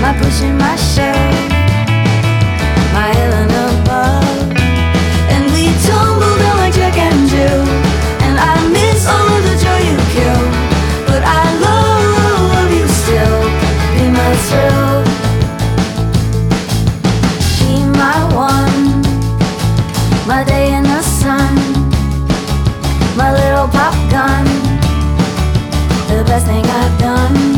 my pushing, my shove, my Helen above. And we tumble down like Jack and Jill, and I miss all of the joy you kill. But I love you still, be my thrill, be my one, my day in the sun, my little pop gun, the best thing I've done.